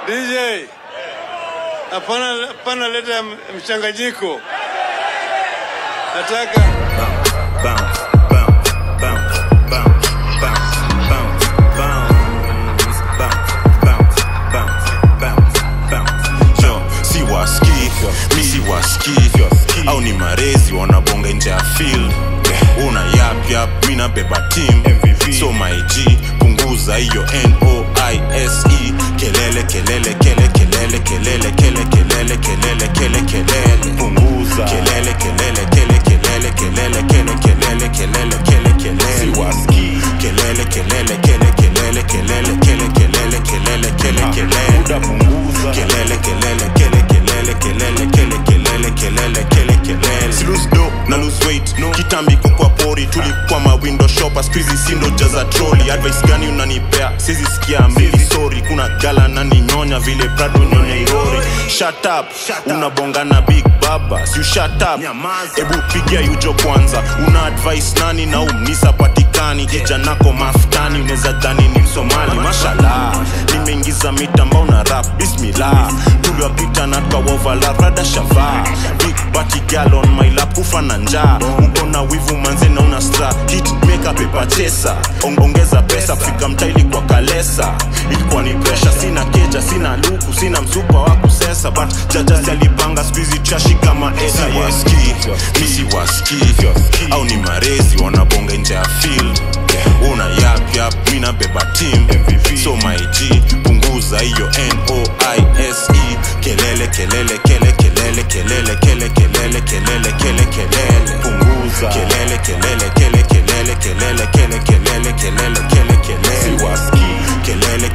DJ, hapana leta mchanganyiko. Nataka bounce. Misi waski au ni marezi wanabonga nje ya field. Una yap mina beba team MVP. So my G punguza hiyo NOISE. Kelele punguza kelele si waski kelele uda punguza kelele si lose do na lose weight no. Kitambi kwa pori tulikuwa ma window shopper squeezy sindo jaza trolley. Advice gani unanipea sizi sikia mbili sorry. Kuna gala na ninyonya vile Prado nyonya irori. Shut up unabonga na big baba si you shut up. Ebu pigia yujo kwanza. Una advice nani na umnisa patikani. Kijanako maftani uneza dhani ni Msomali. Mashallah nimeingiza mitambao na rap bismillah. Tuliwapita na kwa overlap rada shava. Big body girl on my lap kufa na njaa. Ukona wivu manze na una stra. Hit makeup paper chaser. Ongeza pesa kufika mtaili kwa kalesa. Ilikuwa ni pressure sina keja sina luku sina mzupa wa kusesa. But jaja alipanga squeezy trashi kama esa. Misi waski au ni marezi wanabonga nje ya field. Una yap mina beba team MVP. So my G punguza hiyo NOISE. Kelele punguza kelele si waski kelele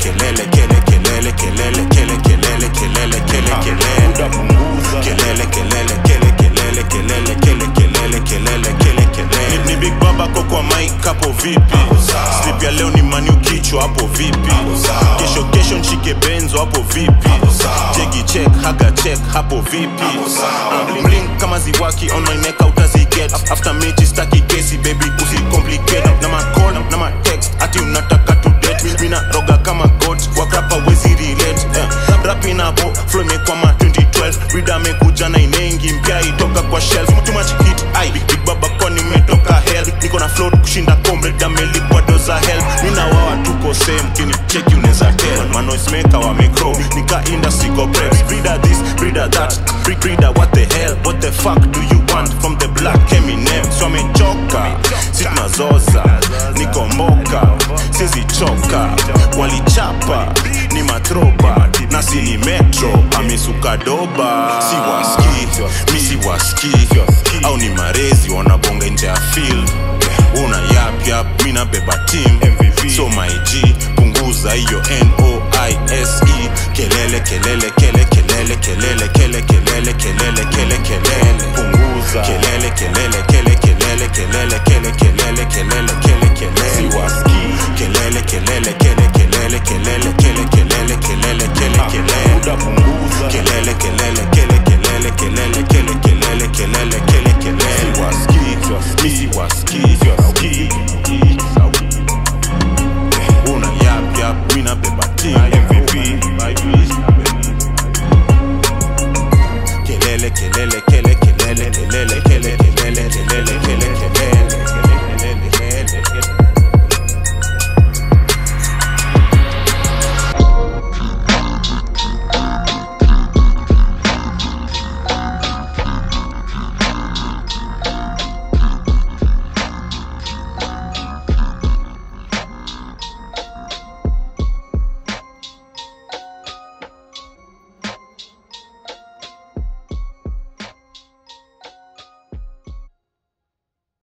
uda punguza kelele ni big baba kwa mic hapo vipi. Sleep ya leo ni manu kichwa hapo vipi. Kesho nshike benzo hapo vipi. Jegi check haga check hapo vipi. Bling kama ziwaki on my neck utazi get. After meet staki kesi baby usi complicate. Na ma call na ma text ati unataka to date. Mina roga kama god wakrapa wezi relate. Rapping hapo flow me kwa ma 2012. Rida mekuja na inengi mpya itoka kwa shelf. Too much hit ai big baba kwa nimetoka hell. Niko na float kushinda comrade amelipwa doza hell. Mina wawa tuko same kini check uneza tell. Man noise maker wa micro nika industry go preps. Breeder this breeder that breeder what the hell what the fuck do you want from the black Eminem. So amechoka sitna zoza niko mboka sizi choka walichapa ni matroba na sini metro amesuka doba. Si waski misi waski au ni marezi wanabonga nje ya field. Una yap mina beba team MVP. So my G punguza hiyo NOISE. Kelele punguza kelele si waski kelele